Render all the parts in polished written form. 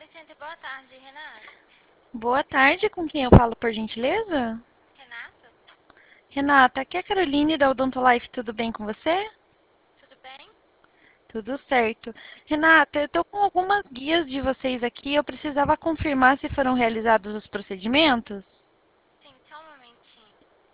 Vicente, boa tarde, Renata. Boa tarde, com quem eu falo, por gentileza? Renata, Renata, aqui é a Caroline da Odontolife, tudo bem com você? tudo bem? Tudo certo. Renata, eu tô com algumas guias de vocês aqui, eu precisava confirmar se foram realizados os procedimentos. Sim, só um momentinho.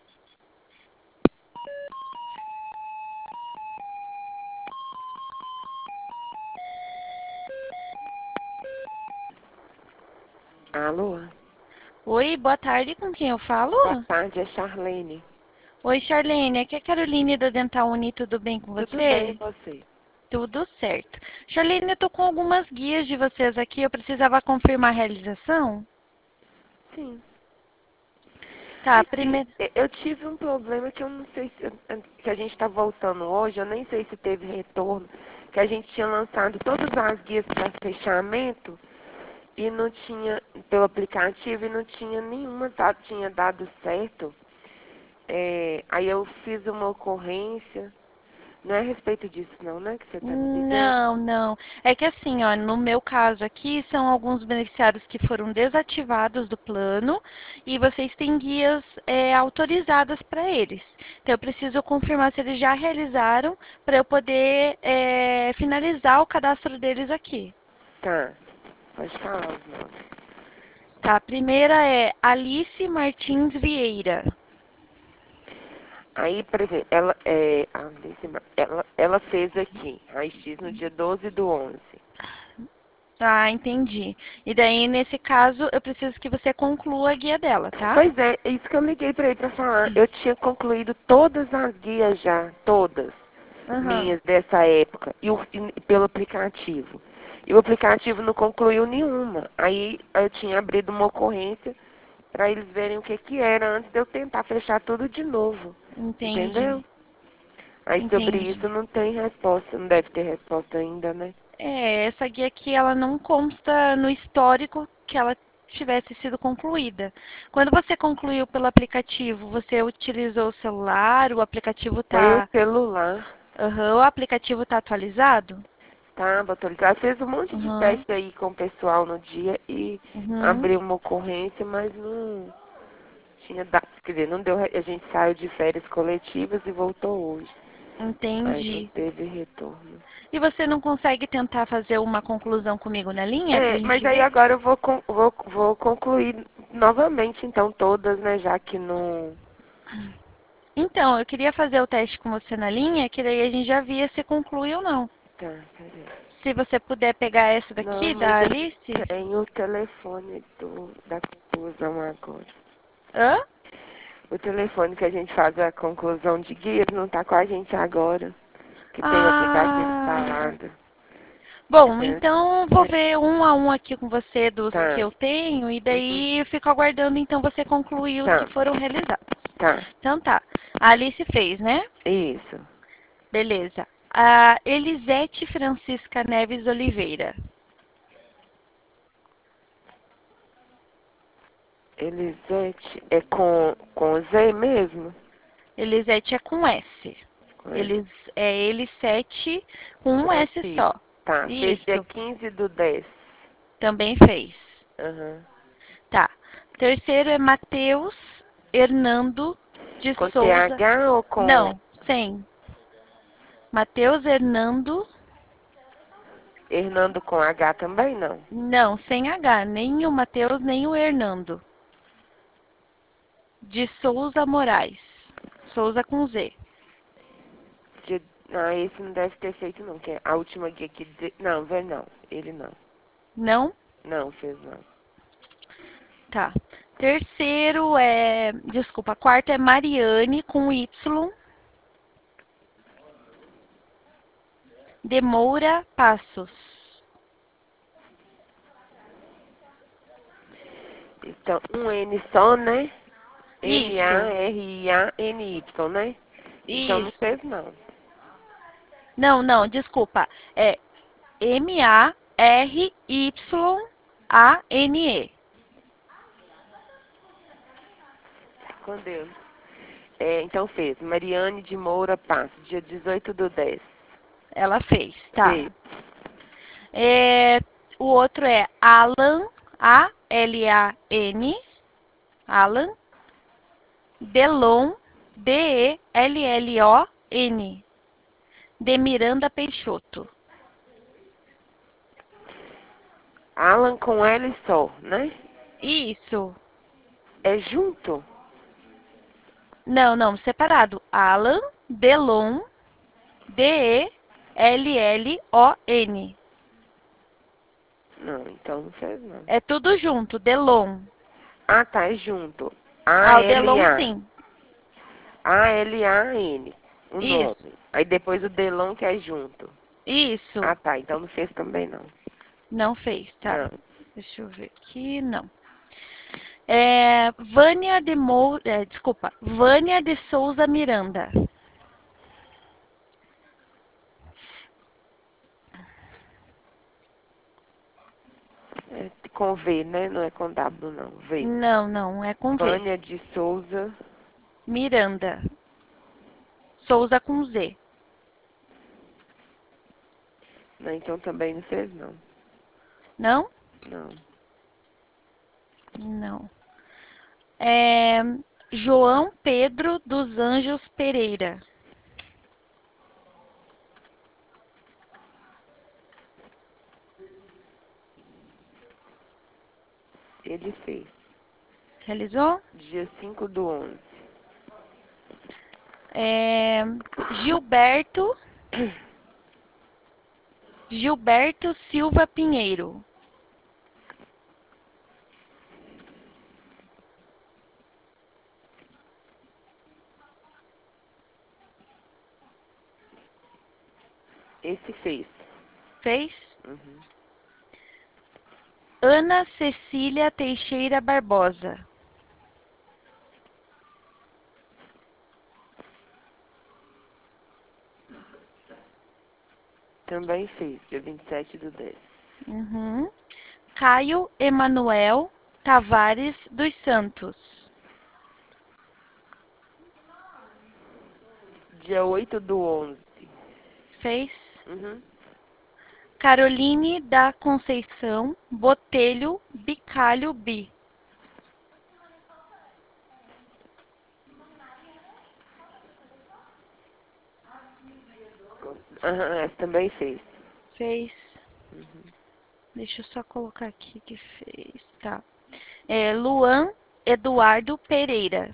Alô? Oi, boa tarde, com quem eu falo? Boa tarde, é Charlene. Oi, Charlene, aqui é a Caroline da Dental Uni, tudo bem com Tudo bem, e você? você? Tudo certo. Charlene, eu tô com algumas guias de vocês aqui, eu precisava confirmar a realização. Sim. Tá, Aqui, primeiro... eu tive um problema que eu não sei se... Que a gente está voltando hoje, eu nem sei se teve retorno, que a gente tinha lançado todas as guias para fechamento e não tinha, pelo aplicativo, e não tinha nenhuma tinha dado certo. Aí eu fiz uma ocorrência. Não é a respeito disso não, né, que você está me ligando? Não, não. É que assim, ó, no meu caso aqui, são alguns beneficiários que foram desativados do plano e vocês têm guias autorizadas para eles. Então, eu preciso confirmar se eles já realizaram para eu poder finalizar o cadastro deles aqui. Tá, pode falar os nomes. Tá, a primeira é Alice Martins Vieira. Aí, por exemplo, ela fez aqui, raio-x no dia 12/11. Ah, entendi. E daí, nesse caso, eu preciso que você conclua a guia dela, tá? Pois é isso que eu liguei para ele para falar. Eu tinha concluído todas as guias já, todas Aham, minhas dessa época, e pelo aplicativo. E o aplicativo não concluiu nenhuma. Aí eu tinha abrido uma ocorrência para eles verem o que que era antes de eu tentar fechar tudo de novo. entendi, Entendeu? Aí sobre entendi. isso não tem resposta, não deve ter resposta ainda, né? Essa guia aqui, ela não consta no histórico que ela tivesse sido concluída. Quando você concluiu pelo aplicativo, você utilizou o celular, o aplicativo Foi o tá, celular. o aplicativo tá atualizado? Estava atualizado. Fez um monte de Uhum, teste aí com o pessoal no dia e uhum, abriu uma ocorrência, mas não tinha dado. Quer dizer, não deu. A gente saiu de férias coletivas e voltou hoje. Aí não entendi. teve retorno. E você não consegue tentar fazer uma conclusão comigo na linha pra É, mas gente aí ver? agora eu vou concluir novamente, então, todas, né? Já que não. Então, eu queria fazer o teste com você na linha, que daí a gente já via se conclui ou não. Tá, peraí. Se você puder pegar essa Não, daqui, mas da eu Alice. tenho o telefone da conclusão agora. Hã? O telefone que a gente faz a conclusão de guias não está com a gente agora, que tem o aplicativo Ah, instalado. bom, É, então vou ver um a um aqui com você dos que tá, eu tenho e uhum, daí eu fico aguardando então você concluir os que tá, foram realizados. tá, Então tá. A Alice fez, né? isso. Beleza. A Elisete Francisca Neves Oliveira. Elisete é com Z mesmo? Elisete é com S. Com S. Eles é Elisete com um S Francisco. só. Tá, fez dia Isso, 15/10. também fez. Aham. Tá. Terceiro é Matheus Hernando de Com Souza. TH ou com Não, sem. Matheus Hernando. Hernando com H também? Não. Não, sem H. Nem o Matheus, nem o Hernando. De Souza Moraes. Souza com Z. Dia- Ah, esse não deve ter feito não, que é a última guia aqui. Não, vê não. Ele não. Não? Não, fez não. Tá. Terceiro é. Desculpa, quarto é Mariane com Y. De Moura Passos. Então, um N só, né? Isso, Mariany, né? Então não isso. fez não. Não, não, desculpa. É Maryane. Com Deus. É, então fez. Mariane de Moura Passo, dia 18/10. Ela fez, tá. Fez. É, O outro é Alan, A-L-A-N, Alan, Delon, D-E-L-L-O-N, de Miranda Peixoto. Alan com L só, né? Isso. É junto? Não, separado. Alan, Delon, D-E-L-L-O-N. Não, então não fez não. É tudo junto, Delon. Ah, tá, é junto. Ah, o Delon A-L-A. sim. A-L-A-N. O Isso, nome. Aí depois o Delon que é junto. isso. Ah, tá. Então não fez também não. Não fez, tá. Não. Deixa eu ver aqui, não. É, Vânia de Souza Miranda. É com V, né? Não é com W, não. V. Não, é com V. Vânia de Souza. Miranda. Souza com Z. Não, então também não fez não. Não? Não. Não. É, João Pedro dos Anjos Pereira. Ele fez. Realizou? Dia 5/11. É, Gilberto Silva Pinheiro. Esse fez. Fez? Uhum. Ana Cecília Teixeira Barbosa. Também fez. Dia 27/10. Uhum. Caio Emanuel Tavares dos Santos. Dia 8/11. Fez? Uhum. Caroline da Conceição Botelho Bicalho Bi. Aham, essa também fez. Fez. Uhum. Deixa eu só colocar aqui que fez. Tá. É, Luan Eduardo Pereira.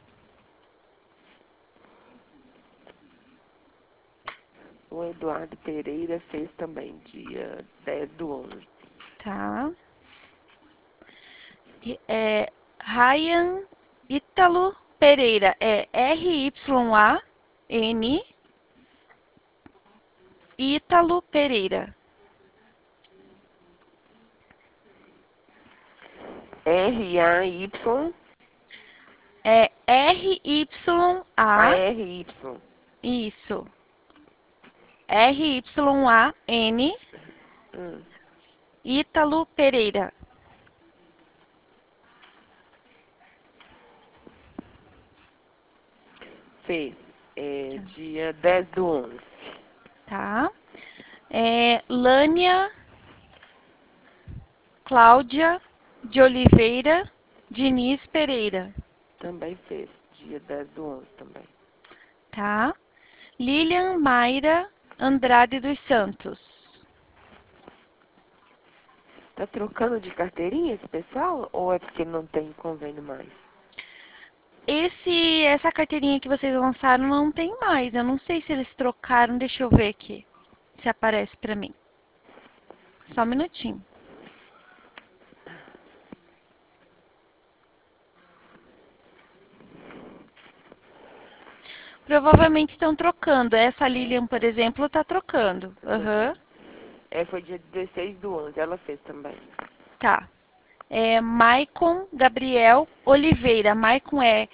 O Eduardo Pereira fez também. Dia 10/11. Tá. É, Ryan Ítalo Pereira. É R-Y-A-N Ítalo Pereira. R-A-Y. É R-Y-A. A-R-Y. Isso. R-Y-A-N Hum. Ítalo Pereira. Fez. É, dia 10/11. Tá? É, Lânia Cláudia de Oliveira Diniz Pereira. Também fez. Dia 10/11 também. Tá? Lilian Mayra Andrade dos Santos. Tá trocando de carteirinha esse pessoal? Ou é porque não tem convênio mais? Essa carteirinha que vocês lançaram não tem mais. Eu não sei se eles trocaram. Deixa eu ver aqui. Se aparece pra mim. Só um minutinho. Provavelmente estão trocando. Essa Lilian, por exemplo, tá trocando. Aham. É, foi dia 16/11. Ela fez também. Tá. É Maicon Gabriel Oliveira. Maicon é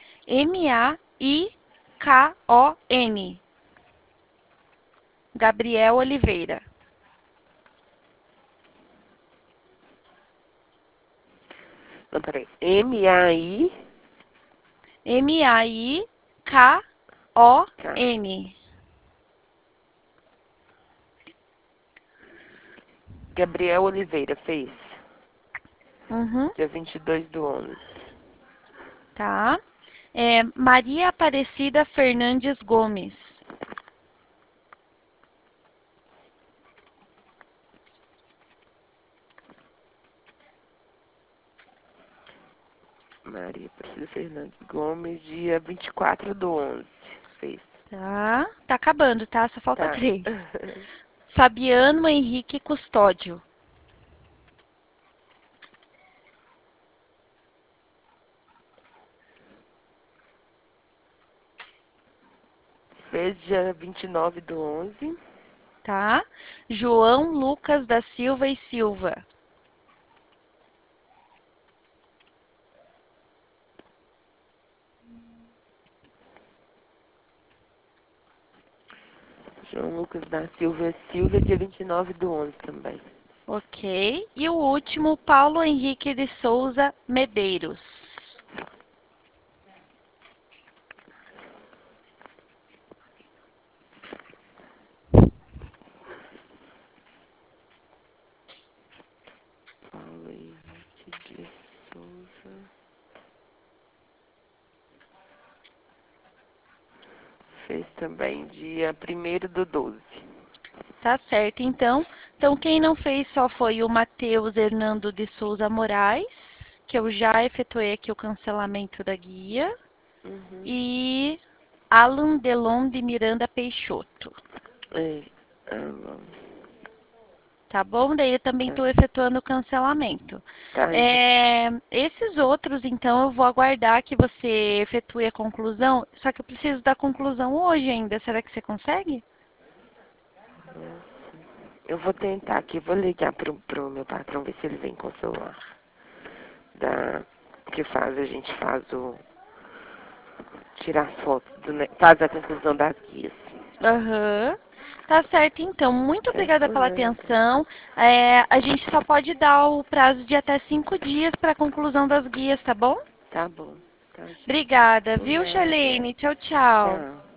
M-A-I-K-O-N. Gabriel Oliveira. Não, peraí. M-A-I. M-A-I-K-O-N. Gabriel Oliveira fez. Uhum, Dia 22/11. tá. Maria Aparecida Fernandes Gomes. Maria Aparecida Fernandes Gomes, dia 24/11. Fez. Tá acabando, tá? Só falta Tá. 3. Fabiano Henrique Custódio. Fez dia 29/11. Tá? João Lucas da Silva e Silva. João Lucas da Silva Silva, dia 29/11 também. Ok. E o último, Paulo Henrique de Souza Medeiros. Paulo Henrique de Souza. Fez também dia 1º/12. Tá certo, então. Então, quem não fez só foi o Matheus Hernando de Souza Moraes, que eu já efetuei aqui o cancelamento da guia, Uhum. e Alan Delon de Miranda Peixoto. É. Bom. Tá bom? Daí eu também estou efetuando o cancelamento. Tá. Esses outros, então, eu vou aguardar que você efetue a conclusão, só que eu preciso da conclusão hoje ainda. Será que você consegue? Eu vou tentar aqui, vou ligar pro meu patrão, ver se ele vem com o celular. A gente faz tira as fotos, faz a conclusão das guias. Aham. Tá certo, então. Muito É, obrigada por pela nada. atenção. A gente só pode dar o prazo de até 5 dias para a conclusão das guias, tá bom? Tá bom. Tá, gente. Obrigada, Por viu, nada. Charlene? Tchau, tchau. Tchau.